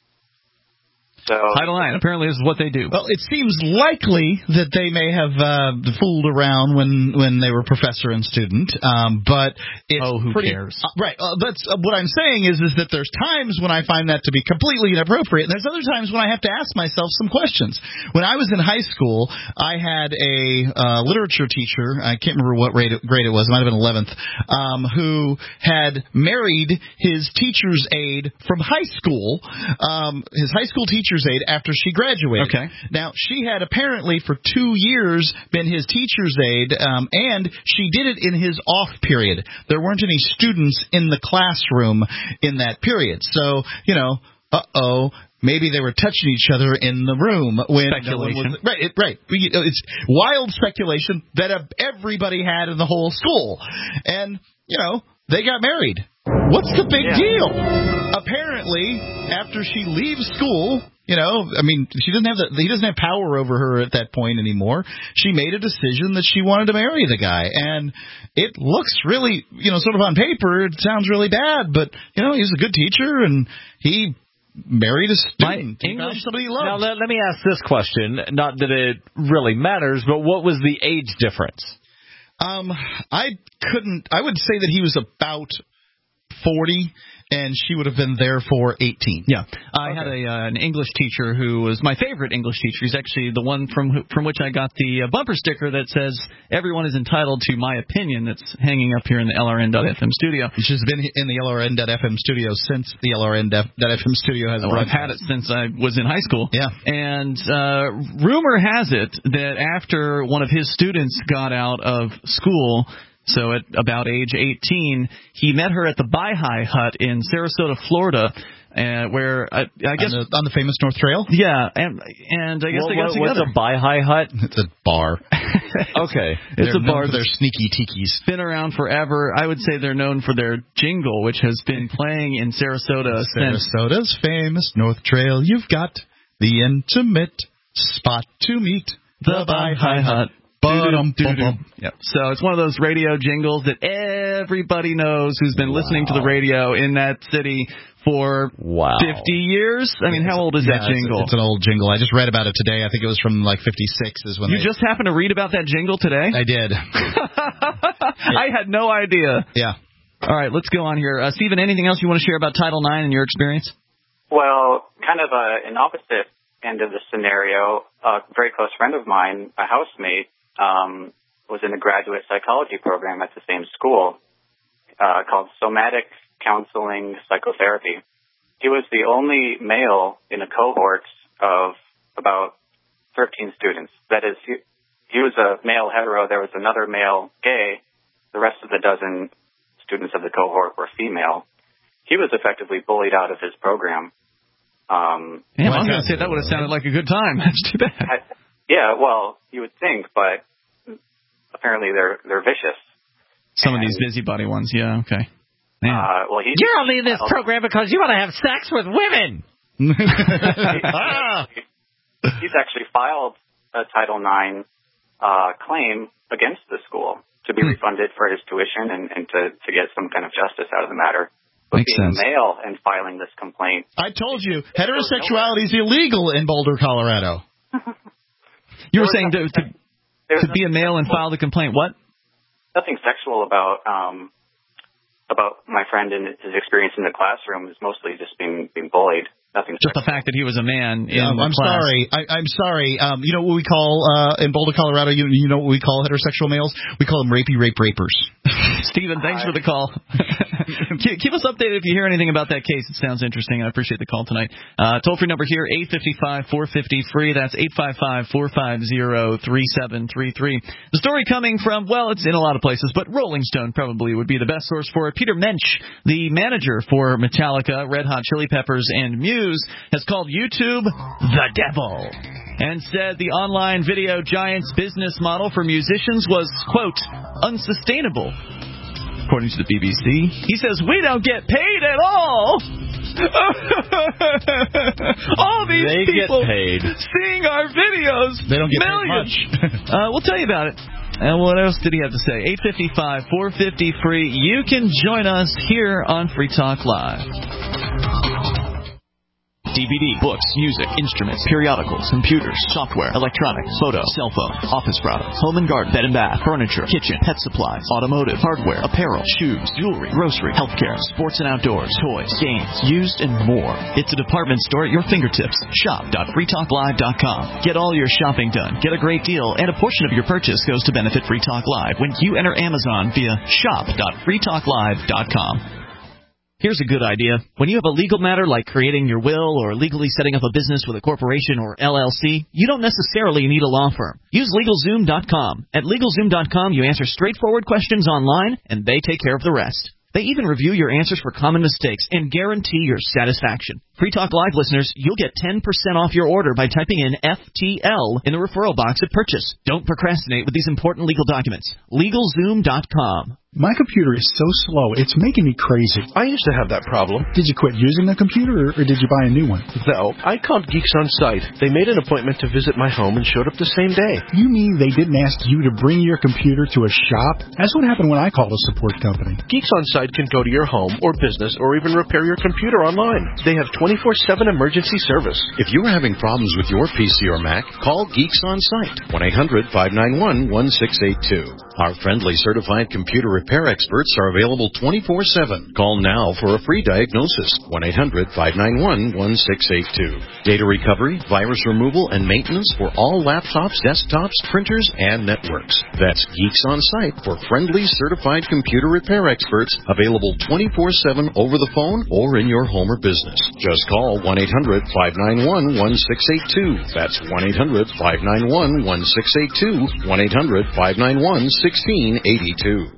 So, Title nine, apparently this is what they do. Well, it seems likely that they may have uh, fooled around when, when they were professor and student, um, but it's oh, who pretty, cares? Uh, right. Uh, but uh, what I'm saying is, is that there's times when I find that to be completely inappropriate, and there's other times when I have to ask myself some questions. When I was in high school, I had a uh, literature teacher, I can't remember what grade it, grade it was, it might have been eleventh, um, who had married his teacher's aide from high school, um, his high school teacher aide after she graduated. Okay. Now, she had apparently for two years been his teacher's aide, um, and she did it in his off period. There weren't any students in the classroom in that period. So, you know, uh-oh, maybe they were touching each other in the room when no one was, right, it, right. It's wild speculation that everybody had in the whole school. And, you know, they got married. What's the big yeah. deal? Apparently, after she leaves school, you know, I mean, she doesn't have the, he doesn't have power over her at that point anymore. She made a decision that she wanted to marry the guy, and it looks really, you know, sort of on paper, it sounds really bad, but you know, he's a good teacher, and he married a student. My English, somebody he loved. Now let, let me ask this question. Not that it really matters, but what was the age difference? Um, I couldn't. I would say that he was about forty, And she would have been there for eighteen. Yeah. I okay. had a uh, an English teacher who was my favorite English teacher. He's actually the one from from which I got the uh, bumper sticker that says, everyone is entitled to my opinion, that's hanging up here in the L R N dot F M studio. Which has been in the L R N dot F M studio since the L R N dot F M studio has well, I've had it since I was in high school. Yeah. And uh, rumor has it that after one of his students got out of school, so at about age eighteen, he met her at the Baha'i Hut in Sarasota, Florida, uh, where I, I guess on the, on the famous North Trail. Yeah, and and I guess well, they got what, together. What's a Baha'i Hut? It's a bar. Okay, it's they're a bar. Known for their sneaky tikis. Been around forever. I would say they're known for their jingle, which has been playing in Sarasota since. Sarasota's famous North Trail. You've got the intimate spot to meet the Baha'i Hut. Bum, bum, bum. Yep. So it's one of those radio jingles that everybody knows who's been wow. listening to the radio in that city for wow. fifty years. I mean, how old is yeah, that jingle? It's, it's an old jingle. I just read about it today. I think it was from like fifty-six is when You they... just happened to read about that jingle today? I did. I had no idea. Yeah. All right, let's go on here. Uh, Stephen, anything else you want to share about Title nine and your experience? Well, kind of a, an opposite end of the scenario. A very close friend of mine, a housemate, Um, was in a graduate psychology program at the same school uh, called Somatic Counseling Psychotherapy. He was the only male in a cohort of about thirteen students. That is, he, he was a male hetero. There was another male gay. The rest of the dozen students of the cohort were female. He was effectively bullied out of his program. Um, yeah, I was going to say that would have sounded like a good time. That's too bad. I, Yeah, well, you would think, but apparently they're they're vicious. Some and, of these busybody ones, yeah, okay. Uh, well, he, You're only in this program because you want to have sex with women. he, he's actually filed a Title nine uh, claim against the school to be refunded for his tuition and, and to, to get some kind of justice out of the matter. But Makes being sense. a male and filing this complaint... I told you, heterosexuality is illegal in Boulder, Colorado. You were saying to, to, to be a male and file the complaint. What? Nothing sexual about um, about my friend and his experience in the classroom. Is mostly just being being bullied. Nothing. Just sexual. The fact that he was a man in yeah, the I'm class. sorry. I, I'm sorry. Um, you know what we call uh, in Boulder, Colorado? You, you know what we call heterosexual males? We call them rapey rape rapers. Stephen, thanks for the call. keep, keep us updated if you hear anything about that case. It sounds interesting. I appreciate the call tonight. Uh, toll-free number here, eight five five, four five zero, free. That's eight five five, four five zero, three seven three three. The story coming from, well, it's in a lot of places, but Rolling Stone probably would be the best source for it. Peter Mensch, the manager for Metallica, Red Hot Chili Peppers, and Muse, has called YouTube the devil and said the online video giant's business model for musicians was, quote, unsustainable. According to the B B C, he says, we don't get paid at all. All these they people get paid. seeing our videos, they don't get millions. paid much. uh, we'll tell you about it. And what else did he have to say? eight five five, four five zero, free. You can join us here on Free Talk Live. D V D, books, music, instruments, periodicals, computers, software, electronics, photo, cell phone, office products, home and garden, bed and bath, furniture, kitchen, pet supplies, automotive, hardware, apparel, shoes, jewelry, grocery, healthcare, sports and outdoors, toys, games, used, and more. It's a department store at your fingertips. shop dot free talk live dot com. Get all your shopping done. Get a great deal, and a portion of your purchase goes to benefit Free Talk Live when you enter Amazon via shop dot free talk live dot com. Here's a good idea. When you have a legal matter like creating your will or legally setting up a business with a corporation or L L C, you don't necessarily need a law firm. Use LegalZoom dot com. At LegalZoom dot com, you answer straightforward questions online, and they take care of the rest. They even review your answers for common mistakes and guarantee your satisfaction. Free Talk Live listeners, you'll get ten percent off your order by typing in F T L in the referral box at purchase. Don't procrastinate with these important legal documents. LegalZoom dot com. My computer is so slow, it's making me crazy. I used to have that problem. Did you quit using the computer, or, or did you buy a new one? No, I called Geeks On Site. They made an appointment to visit my home and showed up the same day. You mean they didn't ask you to bring your computer to a shop? That's what happened when I called a support company. Geeks On Site can go to your home or business or even repair your computer online. They have twenty-four seven emergency service. If you are having problems with your P C or Mac, call Geeks On Site, one eight hundred, five nine one, one six eight two. Our friendly certified computer repair repair experts are available twenty-four seven. Call now for a free diagnosis. one eight hundred five nine one one six eight two. Data recovery, virus removal, and maintenance for all laptops, desktops, printers, and networks. That's Geeks On Site for friendly, certified computer repair experts available twenty-four seven over the phone or in your home or business. Just call one eight hundred five nine one one six eight two. That's one eight hundred five nine one one six eight two. one eight hundred five nine one one six eight two.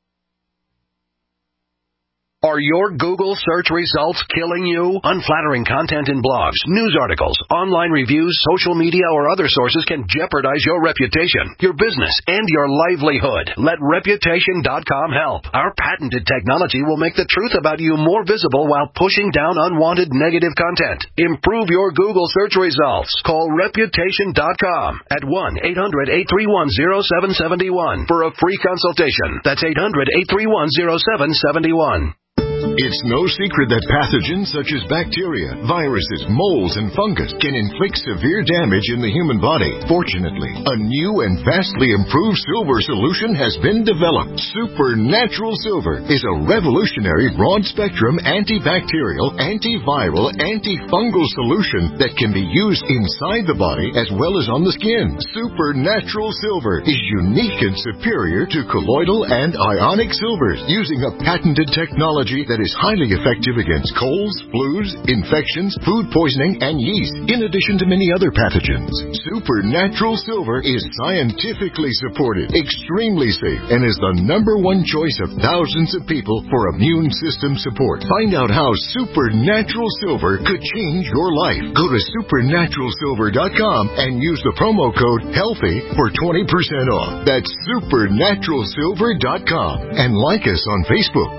Are your Google search results killing you? Unflattering content in blogs, news articles, online reviews, social media, or other sources can jeopardize your reputation, your business, and your livelihood. Let Reputation dot com help. Our patented technology will make the truth about you more visible while pushing down unwanted negative content. Improve your Google search results. Call Reputation dot com at one eight hundred eight three one zero seven seven one for a free consultation. That's eight hundred eight three one zero seven seven one. It's no secret that pathogens such as bacteria, viruses, molds, and fungus can inflict severe damage in the human body. Fortunately, a new and vastly improved silver solution has been developed. Supernatural Silver is a revolutionary broad-spectrum antibacterial, antiviral, antifungal solution that can be used inside the body as well as on the skin. Supernatural Silver is unique and superior to colloidal and ionic silvers, using a patented technology that is highly effective against colds, flus, infections, food poisoning, and yeast, in addition to many other pathogens. Supernatural Silver is scientifically supported, extremely safe, and is the number one choice of thousands of people for immune system support. Find out how Supernatural Silver could change your life. Go to supernatural silver dot com and use the promo code HEALTHY for twenty percent off. That's supernatural silver dot com. And like us on Facebook.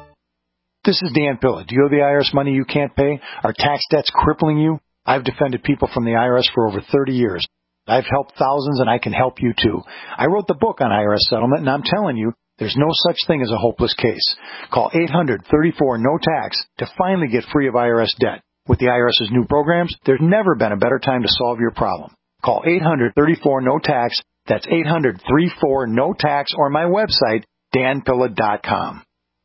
This is Dan Pilla. Do you owe the I R S money you can't pay? Are tax debts crippling you? I've defended people from the I R S for over thirty years. I've helped thousands, and I can help you too. I wrote the book on I R S settlement, and I'm telling you, there's no such thing as a hopeless case. Call eight hundred thirty-four no tax to finally get free of I R S debt. With the IRS's new programs, there's never been a better time to solve your problem. Call eight hundred thirty-four no tax. That's eight hundred thirty-four no tax, or my website, dan pilla dot com.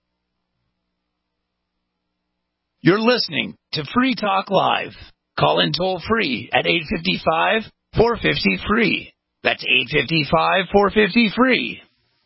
You're listening to Free Talk Live. Call in toll free at eight five five, four five zero, free. That's eight five five, four five zero, free.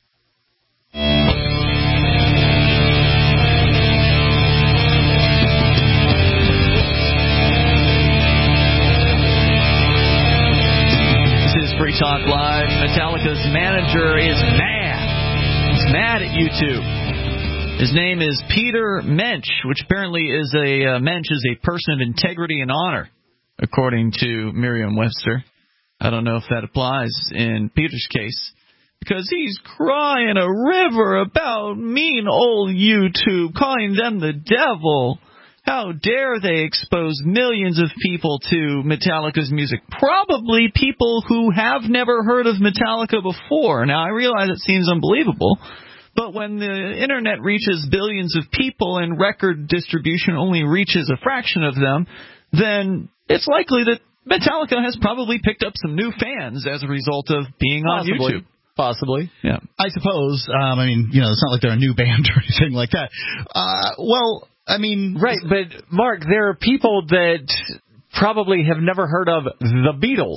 This is Free Talk Live. Metallica's manager is mad. He's mad at YouTube. His name is Peter Mensch, which apparently is a uh, Mensch is a person of integrity and honor, according to Merriam-Webster. I don't know if that applies in Peter's case, because he's crying a river about mean old YouTube, calling them the devil. How dare they expose millions of people to Metallica's music? Probably people who have never heard of Metallica before. Now, I realize it seems unbelievable, but when the Internet reaches billions of people and record distribution only reaches a fraction of them, then it's likely that Metallica has probably picked up some new fans as a result of being Possibly. on YouTube. Possibly. Yeah. I suppose. Um, I mean, you know, it's not like they're a new band or anything like that. Uh, well, I mean... Right, but, Mark, there are people that probably have never heard of the Beatles.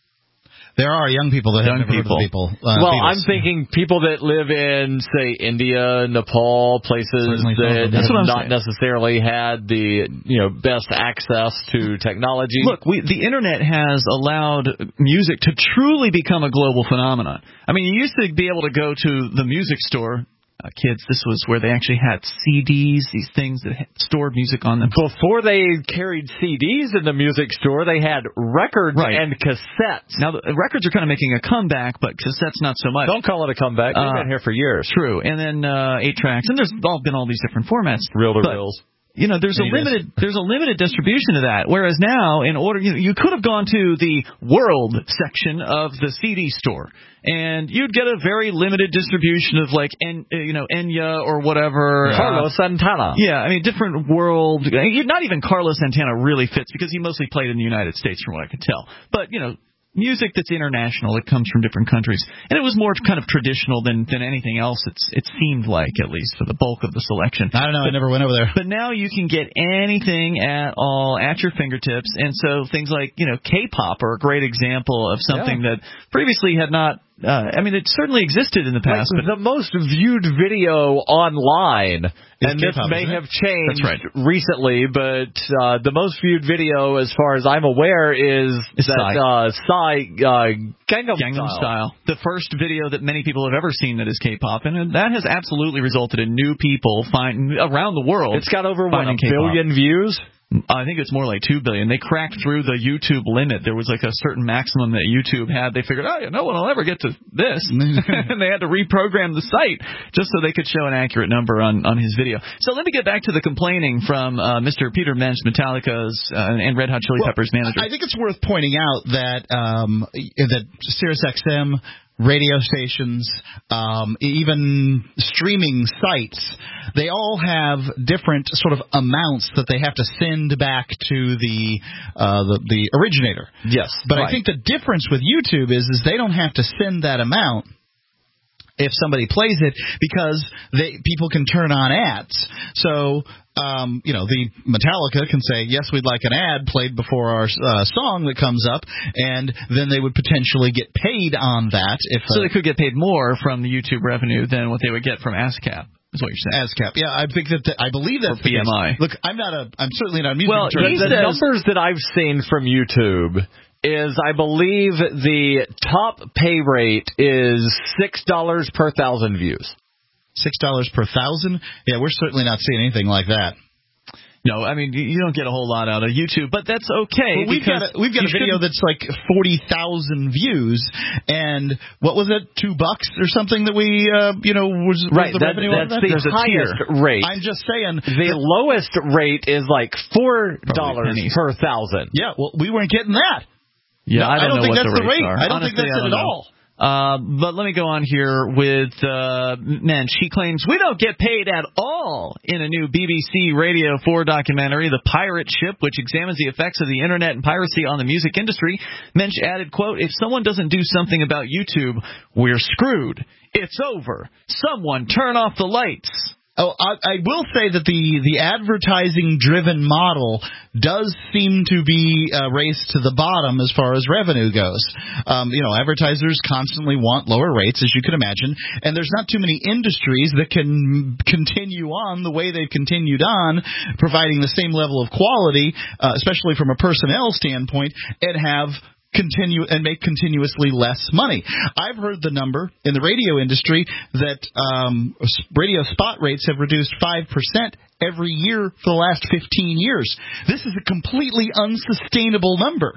There are young people that young have never people. heard of the people. Uh, well, Beatles. I'm thinking people that live in, say, India, Nepal, places Certainly that That's have what I'm not saying. necessarily had the you know best access to technology. Look, we, the Internet has allowed music to truly become a global phenomenon. I mean, you used to be able to go to the music store. Uh, kids, this was where they actually had C Ds, these things that had stored music on them. Before they carried C Ds in the music store, they had records Right. and cassettes. Now, the records are kind of making a comeback, but cassettes not so much. Don't call it a comeback. They've Uh, been here for years. True. And then uh, eight tracks, and there's all been all these different formats. Reel to But, reels. You know, there's a Yes. limited there's a limited distribution of that. Whereas now, in order, you know, you could have gone to the world section of the C D store, and you'd get a very limited distribution of like, en, uh, you know, Enya or whatever. Carlos uh, Santana. Yeah, I mean, different world. Not even Carlos Santana really fits because he mostly played in the United States, from what I could tell. But you know, music that's international, that comes from different countries. And it was more kind of traditional than, than anything else, it's, it seemed like, at least, for the bulk of the selection. I don't know, but, I never went over there. But now you can get anything at all at your fingertips, and so things like, you know, K-pop are a great example of something yeah. that previously had not Uh, I mean, it certainly existed in the past. Like but the most viewed video online, and this K-pop, may have changed right. recently, but uh, the most viewed video, as far as I'm aware, is it's that uh, Psy uh, Gangnam, Gangnam Style. Style. The first video that many people have ever seen that is K-pop, and that has absolutely resulted in new people find around the world. It's got over what, a K-pop. billion views. I think it's more like two billion. They cracked through the YouTube limit. There was like a certain maximum that YouTube had. They figured, oh, yeah, no one will ever get to this. And they had to reprogram the site just so they could show an accurate number on, on his video. So let me get back to the complaining from uh, Mister Peter Mensch, Metallica's uh, and Red Hot Chili well, Peppers manager. I think it's worth pointing out that um, that Sirius X M, radio stations, um, even streaming sites, they all have different sort of amounts that they have to send back to the uh, the, the originator. Yes, but right. I think the difference with YouTube is is they don't have to send that amount if somebody plays it, because they people can turn on ads. So, um, you know, the Metallica can say, yes, we'd like an ad played before our uh, song that comes up, and then they would potentially get paid on that. If So uh, they could get paid more from the YouTube revenue than what they would get from ASCAP. Is what you're saying? ASCAP, yeah, I think that the, I believe that's or B M I. Look, I'm not a, I'm certainly not a music. Well, the, the says, numbers that I've seen from YouTube is, I believe the top pay rate is six dollars per thousand views. Six dollars per thousand? Yeah, we're certainly not seeing anything like that. No, I mean, you don't get a whole lot out of YouTube, but that's okay. Well, we've got a, we've got a video that's like forty thousand views, and what was it, two bucks or something that we, uh, you know, was, was right, the that, revenue that's on that? the highest rate. I'm just saying. The that, lowest rate is like four dollars per thousand. Yeah, well, we weren't getting that. Yeah, no, I don't, I don't know think what that's the, the rate. Are. I don't Honestly, think that's it at know. all. Uh, but let me go on here with uh, Mensch. He claims we don't get paid at all in a new B B C Radio four documentary, The Pirate Ship, which examines the effects of the Internet and piracy on the music industry. Mensch added, quote, if someone doesn't do something about YouTube, we're screwed. It's over. Someone turn off the lights. Oh, I, I will say that the, the advertising-driven model does seem to be uh, raced to the bottom as far as revenue goes. Um, you know, advertisers constantly want lower rates, as you can imagine, and there's not too many industries that can continue on the way they've continued on, providing the same level of quality, uh, especially from a personnel standpoint, and have continue and make continuously less money. I've heard the number in the radio industry that um, radio spot rates have reduced five percent every year for the last fifteen years. This is a completely unsustainable number.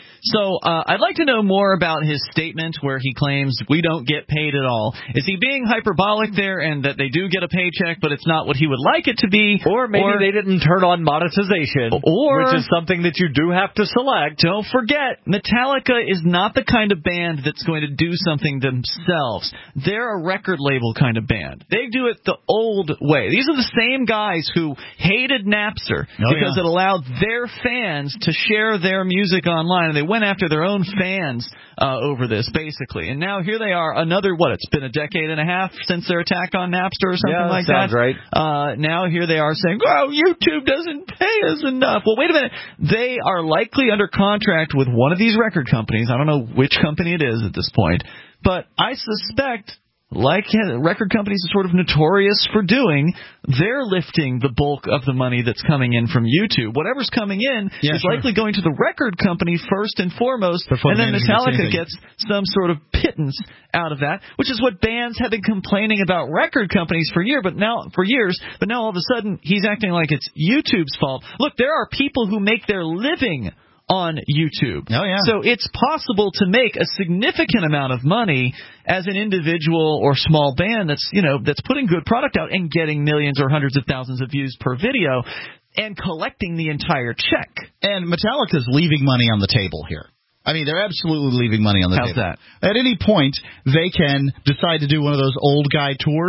So uh, I'd like to know more about his statement where he claims we don't get paid at all. Is he being hyperbolic there and that they do get a paycheck, but it's not what he would like it to be? Or maybe or, they didn't turn on monetization, or, which is something that you do have to select. Don't forget, Metallica is not the kind of band that's going to do something themselves. They're a record label kind of band. They do it the old way. These are the same guys who hated Napster oh, because yeah. it allowed their fans to share their music online, and they went after their own fans uh, over this, basically. And now here they are, another, what, it's been a decade and a half since their attack on Napster or something yeah, like sounds that. Right. Uh, now here they are saying, oh, YouTube doesn't pay us enough. Well, wait a minute. They are likely under contract with one of these record companies. I don't know which company it is at this point, but I suspect, like record companies are sort of notorious for doing, they're lifting the bulk of the money that's coming in from YouTube. Whatever's coming in yeah, is sure. likely going to the record company first and foremost, Before and then Metallica gets, gets some sort of pittance out of that, which is what bands have been complaining about record companies for year, but now for years. But now all of a sudden he's acting like it's YouTube's fault. Look, there are people who make their living on YouTube. Oh, yeah. So it's possible to make a significant amount of money as an individual or small band that's, you know, that's putting good product out and getting millions or hundreds of thousands of views per video and collecting the entire check. And Metallica's leaving money on the table here. I mean, they're absolutely leaving money on the How's table. How's that? At any point, they can decide to do one of those old guy tours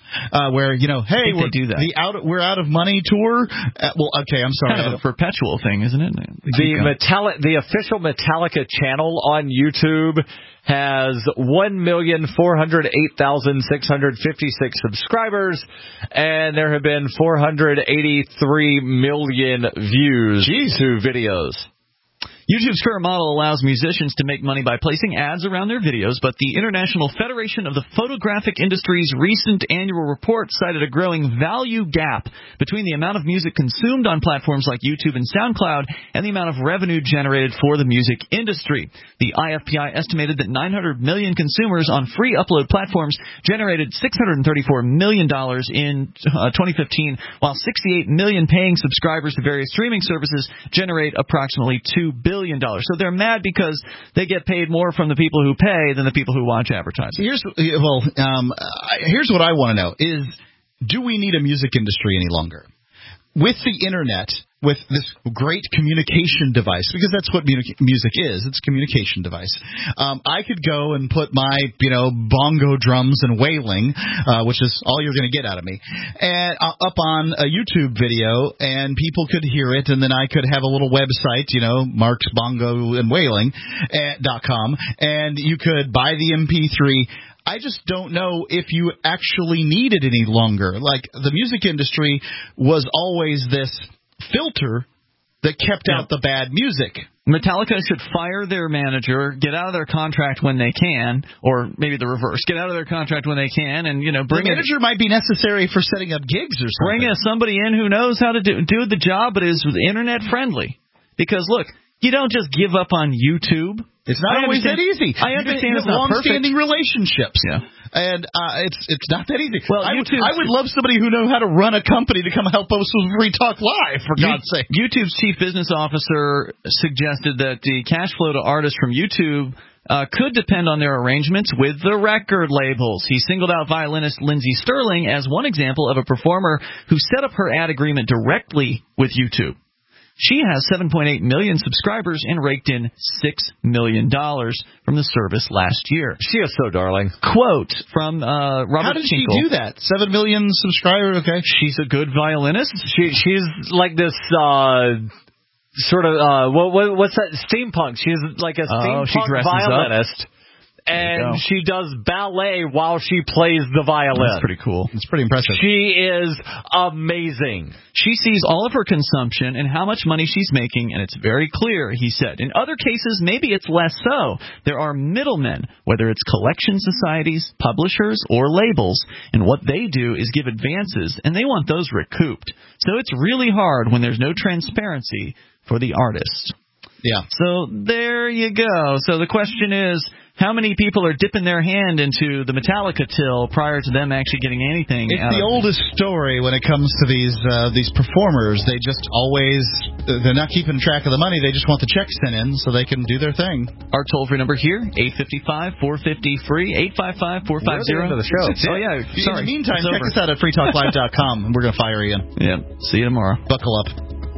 uh, where you know, hey, we're do that. the out we're out of money tour. Uh, well, okay, I'm sorry, kind of a perpetual thing, isn't it? The Metallica, the official Metallica channel on YouTube has one million four hundred eight thousand six hundred fifty-six subscribers, and there have been four hundred eighty-three million views Jeez. to videos. YouTube's current model allows musicians to make money by placing ads around their videos, but the International Federation of the Photographic Industry's recent annual report cited a growing value gap between the amount of music consumed on platforms like YouTube and SoundCloud and the amount of revenue generated for the music industry. The I F P I estimated that nine hundred million consumers on free upload platforms generated six hundred thirty-four million dollars in uh, twenty fifteen, while sixty-eight million paying subscribers to various streaming services generate approximately two billion dollars. So they're mad because they get paid more from the people who pay than the people who watch advertising. Here's well, um, here's what I want to know is, do we need a music industry any longer? With the internet, with this great communication device, because that's what music is, it's a communication device. Um, I could go and put my, you know, bongo drums and wailing, uh, which is all you're going to get out of me, and uh, up on a YouTube video, and people could hear it, and then I could have a little website, you know, Mark's Bongo and Wailing dot com, and you could buy the M P three. I just don't know if you actually need it any longer. Like, the music industry was always this filter that kept yeah. out the bad music. Metallica should fire their manager, get out of their contract when they can, or maybe the reverse, get out of their contract when they can, and, you know, bring the manager a, might be necessary for setting up gigs or something. Bring a, somebody in who knows how to do, do the job but is internet friendly. Because, look, you don't just give up on YouTube. It's not always that easy. I understand it's not perfect. Long-standing relationships. Yeah. And uh, it's it's not that easy. Well, I would, I would love somebody who knows how to run a company to come help us with Free Talk Live, for God's sake. YouTube's chief business officer suggested that the cash flow to artists from YouTube uh, could depend on their arrangements with the record labels. He singled out violinist Lindsey Sterling as one example of a performer who set up her ad agreement directly with YouTube. She has seven point eight million subscribers and raked in six million dollars from the service last year. She is so darling. Quote from uh, Robert How did Tinkle. she do that? seven million subscribers, okay. She's a good violinist. She She's like this uh, sort of, uh, what, what what's that, steampunk. She's like a steampunk oh, she dresses violinist. Up. And she does ballet while she plays the violin. That's pretty cool. It's pretty impressive. She is amazing. She sees all of her consumption and how much money she's making, and it's very clear, he said. In other cases, maybe it's less so. There are middlemen, whether it's collection societies, publishers, or labels, and what they do is give advances, and they want those recouped. So it's really hard when there's no transparency for the artist. Yeah. So there you go. So the question is, how many people are dipping their hand into the Metallica till prior to them actually getting anything? It's out the of oldest it? story when it comes to these uh, these performers. They just always, they're not keeping track of the money. They just want the checks sent in so they can do their thing. Our toll-free number here, eight five five, four five zero, free, eight five five, four five zero. We're at the end of the show. Oh, yeah. Sorry. In the meantime, it's check over. us out at free talk live dot com, and we're going to fire you in. Yeah. See you tomorrow. Buckle up.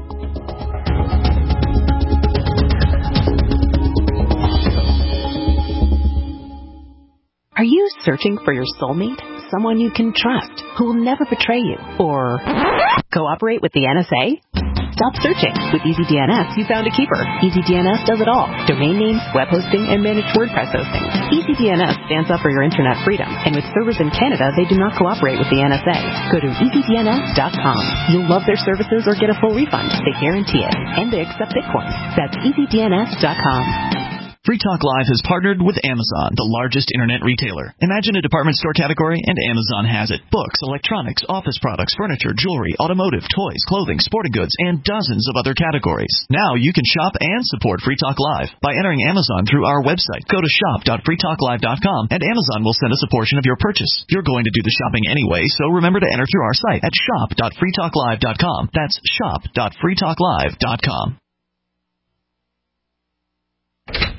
Are you searching for your soulmate? Someone you can trust, who will never betray you? Or cooperate with the N S A? Stop searching. With EasyDNS, you found a keeper. EasyDNS does it all. Domain names, web hosting, and managed WordPress hosting. EasyDNS stands up for your internet freedom. And with servers in Canada, they do not cooperate with the N S A. Go to easy D N S dot com. You'll love their services or get a full refund. They guarantee it. And they accept Bitcoin. That's easy D N S dot com. Free Talk Live has partnered with Amazon, the largest internet retailer. Imagine a department store category, and Amazon has it. Books, electronics, office products, furniture, jewelry, automotive, toys, clothing, sporting goods, and dozens of other categories. Now you can shop and support Free Talk Live by entering Amazon through our website. Go to shop dot free talk live dot com, and Amazon will send us a portion of your purchase. You're going to do the shopping anyway, so remember to enter through our site at shop dot free talk live dot com. That's shop dot free talk live dot com.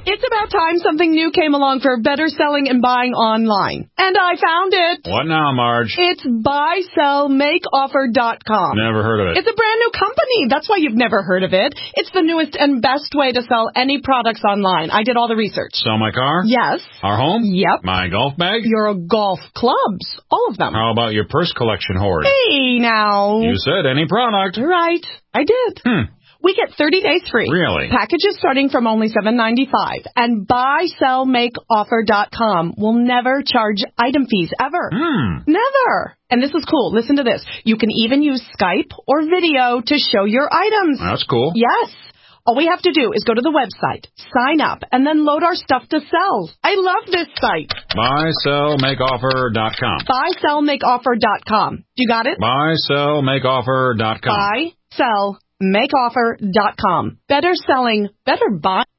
It's about time something new came along for better selling and buying online. And I found it. What now, Marge? It's buy sell make offer dot com. Never heard of it. It's a brand new company. That's why you've never heard of it. It's the newest and best way to sell any products online. I did all the research. Sell my car? Yes. Our home? Yep. My golf bag? Your golf clubs. All of them. How about your purse collection hoard? Hey, now. You said any product. Right. I did. Hmm. We get thirty days free. Really? Packages starting from only seven ninety-five. And buy sell make offer dot com will never charge item fees ever. Hmm. Never. And this is cool. Listen to this. You can even use Skype or video to show your items. That's cool. Yes. All we have to do is go to the website, sign up, and then load our stuff to sell. I love this site. buy sell make offer dot com. buy sell make offer dot com. You got it? buy sell make offer dot com. buy sell make offer dot com. Better selling, better buy.